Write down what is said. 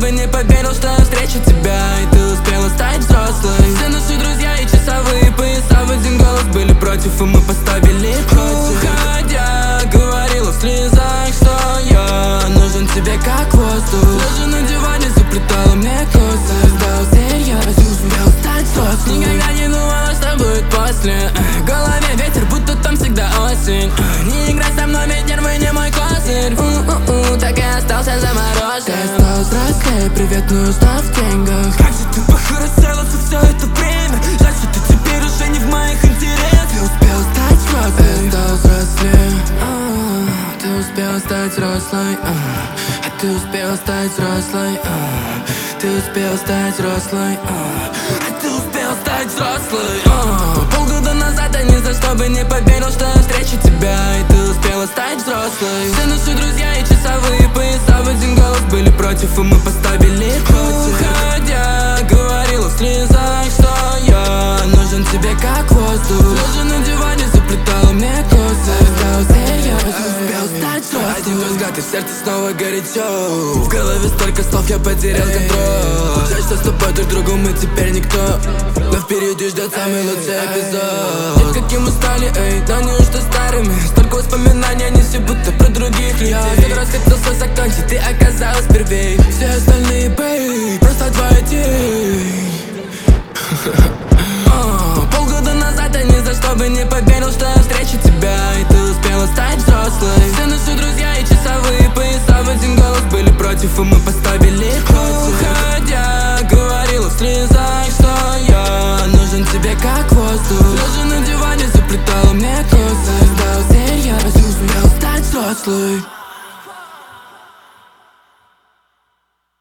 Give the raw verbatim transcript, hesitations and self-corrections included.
бы не поверил, что я встречу тебя, и ты успела стать взрослой. Все наши друзья и часовые пояса в один голос были против, и мы поставили против. Уходя, говорила в слезах, что я нужен тебе как воздух. Даже на диване заплетала мне косы. Стал серьезно, успел стать взрослым. Никогда не думала, что будет после. В голове ветер, будто там всегда осень. Не играй со мной, ведь нервы не мой козырь. У-у-у, так и остался заморожен. Ты стал взрослее, привет, не устав в деньгах. Как же ты похорошела за все это время. Жаль, что ты теперь уже не в моих интересах. Ты успел стать взрослым. Ты стал взрослее. Ты успел стать взрослой. Ты успел стать взрослой. Ты успел стать взрослой. Ты успел стать взрослой. Полгода назад я ни за что бы не поверил, что я встречу тебя, и ты успела стать взрослой. Все наши друзья и часовые пояса в один голос были против, и мы поставили против. Уходя, говорила в слезах, что я нужен тебе как воздух. Даже на диване заплетала мне косы. Стал серьезно, успел стать взрослым. Один взгляд, и сердце снова горячо. В голове столько слов, я потерял контроль. Жаль, что с тобой друг другу мы теперь никто, но впереди ждет самый лучший эпизод. Нет, каким мы стали, эй, да неужто старыми? Столько воспоминаний, они все будто про других людей. Я один раз хотел все закончить, ты оказалась первей. Все остальные, бэй, просто твоя тень. Полгода назад я ни за что бы не поверил, что я встречу тебя, и ты успела стать взрослой. Все наши друзья и часовые пояса в один голос были против, и мы поставили против. Уходя, говорила в слезах, что я нужен тебе как воздух. Даже на диване заплетала мне косы. Стал серьезно, успел стать взрослой.